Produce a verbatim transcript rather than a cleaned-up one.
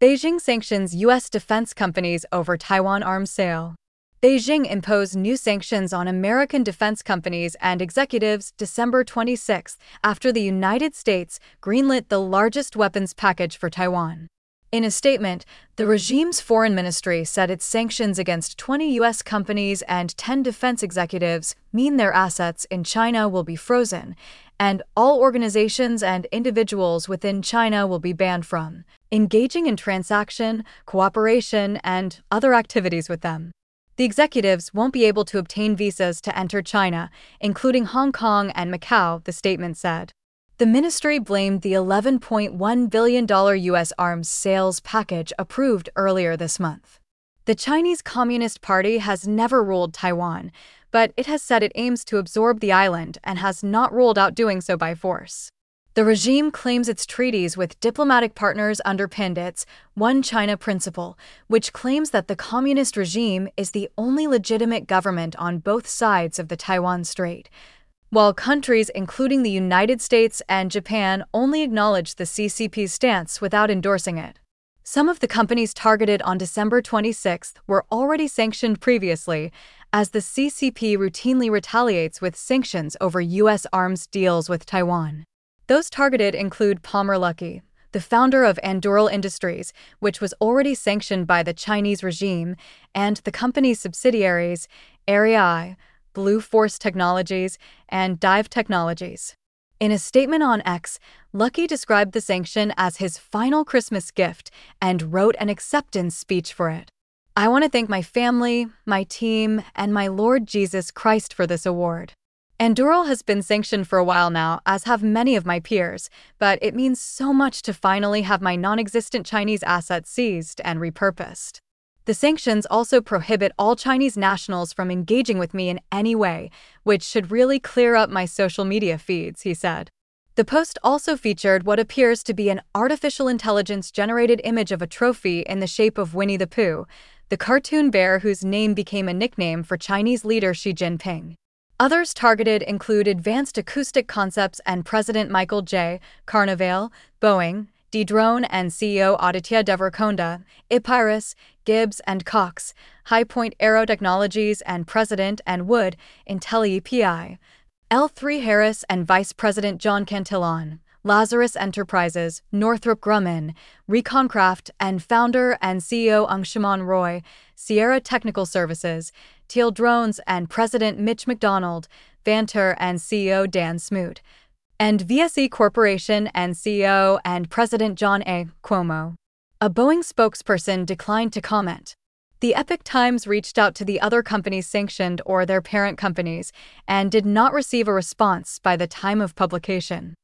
Beijing sanctions U S defense companies over Taiwan arms sale. Beijing imposed new sanctions on American defense companies and executives December twenty-sixth after the United States greenlit the largest weapons package for Taiwan. In a statement, the regime's foreign ministry said its sanctions against twenty U S companies and ten defense executives mean their assets in China will be frozen, and all organizations and individuals within China will be banned from engaging in transaction, cooperation, and other activities with them. The executives won't be able to obtain visas to enter China, including Hong Kong and Macau, the statement said. The ministry blamed the eleven point one billion dollars U S arms sales package approved earlier this month. The Chinese Communist Party has never ruled Taiwan, but it has said it aims to absorb the island and has not ruled out doing so by force. The regime claims its treaties with diplomatic partners underpinned its One China principle, which claims that the communist regime is the only legitimate government on both sides of the Taiwan Strait, while countries including the United States and Japan only acknowledge the C C P's stance without endorsing it. Some of the companies targeted on December twenty-sixth were already sanctioned previously, as the C C P routinely retaliates with sanctions over U S arms deals with Taiwan. Those targeted include Palmer Luckey, the founder of Anduril Industries, which was already sanctioned by the Chinese regime, and the company's subsidiaries, Arei, Blue Force Technologies, and Dive Technologies. In a statement on X, Luckey described the sanction as his final Christmas gift and wrote an acceptance speech for it. "I want to thank my family, my team, and my Lord Jesus Christ for this award. Anduril has been sanctioned for a while now, as have many of my peers, but it means so much to finally have my non-existent Chinese assets seized and repurposed. The sanctions also prohibit all Chinese nationals from engaging with me in any way, which should really clear up my social media feeds," he said. The post also featured what appears to be an artificial intelligence-generated image of a trophy in the shape of Winnie the Pooh, the cartoon bear whose name became a nickname for Chinese leader Xi Jinping. Others targeted include Advanced Acoustic Concepts and President Michael J. Carnevale, Boeing, Dedrone and C E O Aditya Devarakonda, Epirus, Gibbs and Cox, High Point Aero Technologies and President and Wood, IntelliEPI, L three Harris and Vice President John Cantillon, Lazarus Enterprises, Northrop Grumman, Reconcraft and founder and C E O Angshuman Roy, Sierra Technical Services, Teal Drones and President Mitch McDonald, Vanter and C E O Dan Smoot, and V S E Corporation and C E O and President John A. Cuomo. A Boeing spokesperson declined to comment. The Epoch Times reached out to the other companies sanctioned or their parent companies and did not receive a response by the time of publication.